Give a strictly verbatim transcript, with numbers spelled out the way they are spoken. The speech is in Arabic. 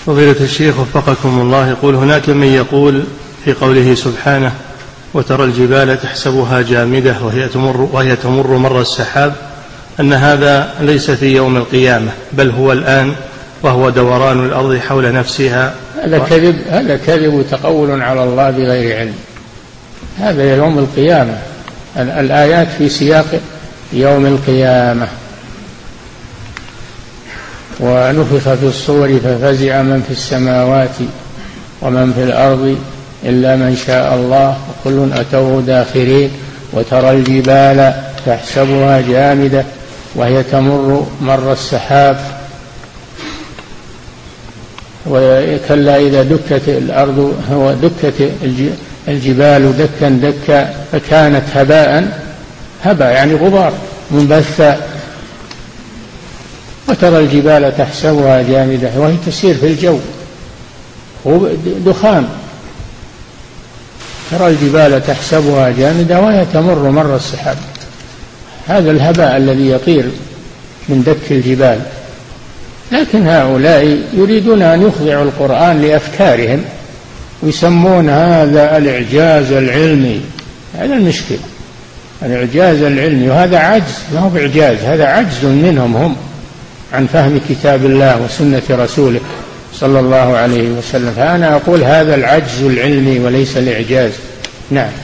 فضيلة الشيخ وفقكم الله، يقول هناك من يقول في قوله سبحانه وترى الجبال تحسبها جامدة وهي تمر, وهي تمر مر السحاب أن هذا ليس في يوم القيامة بل هو الآن وهو دوران الأرض حول نفسها. هذا كذب، هذا كذب وتقول على الله بغير علم. هذا يوم القيامة، الآيات في سياق يوم القيامة. ونفخ في الصور ففزع من في السماوات ومن في الأرض إلا من شاء الله وكل أتوه داخرين. وترى الجبال تحسبها جامدة وهي تمر مر السحاب وكلا إذا دكت الأرض هو دكت الجبال دكا دكا فكانت هباء، هباء يعني غبار منبثا. وترى الجبال تحسبها جامدة وهي تسير في الجو دخان. ترى الجبال تحسبها جامدة وهي تمر مر السحاب. هذا الهباء الذي يطير من دك الجبال. لكن هؤلاء يريدون أن يخضعوا القرآن لأفكارهم ويسمون هذا الإعجاز العلمي. هذا المشكل، الإعجاز العلمي، وهذا عجز، ما هو بإعجاز، هذا عجز منهم هم عن فهم كتاب الله وسنة رسوله صلى الله عليه وسلم. فأنا أقول هذا العجز العلمي وليس الإعجاز. نعم.